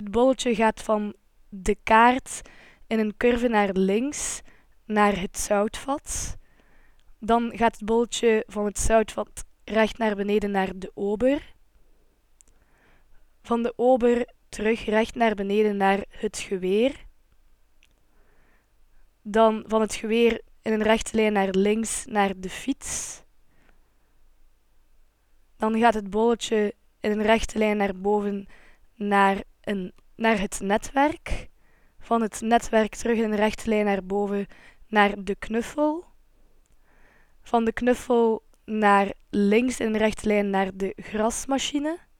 Het bolletje gaat van de kaart in een curve naar links naar het zoutvat. Dan gaat het bolletje van het zoutvat recht naar beneden naar de ober. Van de ober terug recht naar beneden naar het geweer. Dan van het geweer in een rechte lijn naar links naar de fiets. Dan gaat het bolletje in een rechte lijn naar boven naar het netwerk. Van het netwerk terug in een rechte lijn naar boven naar de knuffel. Van de knuffel naar links in een rechte lijn naar de grasmachine.